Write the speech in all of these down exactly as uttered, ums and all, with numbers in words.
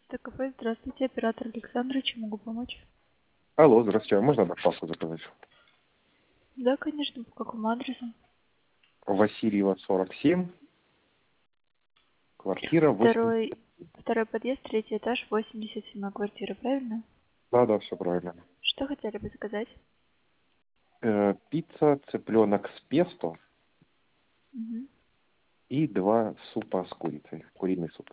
Пятнадцатое кафе. Здравствуйте, оператор Александра. Чем могу помочь? Алло, здравствуйте. А можно доставку заказать? Да, конечно. По какому адресу? Васильева, сорок семь, квартира восемь. Второй, второй подъезд, третий этаж, восемьдесят седьмая квартира, правильно? Да, да, все правильно. Что хотели бы заказать? Э, пицца, цыпленок с песто Мгм. и два супа с курицей. Куриный суп.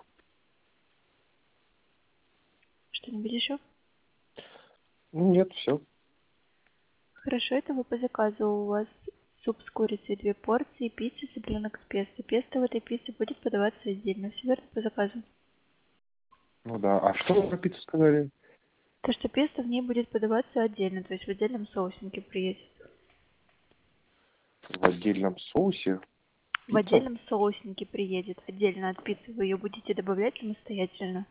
Что-нибудь еще? Ну, нет, все. Хорошо, это вы по заказу. У вас суп с курицей, две порции, пицца, цыпленок с песто. Песто в этой пицце будет подаваться отдельно. Все верно по заказу? Ну да. А что вы про пиццу сказали? То, что песто в ней будет подаваться отдельно, то есть в отдельном соусники приедет. В отдельном соусе В пицца? отдельном соуснике приедет. Отдельно от пиццы вы ее будете добавлять самостоятельно.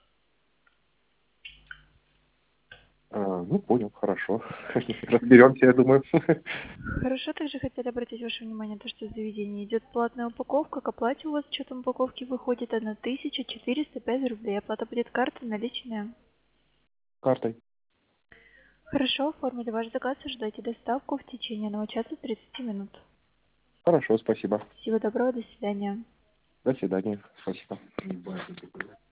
А, ну, понял, хорошо. Разберемся, я думаю. Хорошо, также хотели обратить ваше внимание, то, что в заведении идет платная упаковка. К оплате у вас с учетом упаковки выходит тысяча четыреста пять рублей. Оплата будет картой наличная. Картой. Хорошо, оформили ваш заказ. Ожидайте доставку в течение одного часа тридцати минут. Хорошо, спасибо. Всего доброго, до свидания. До свидания. Спасибо.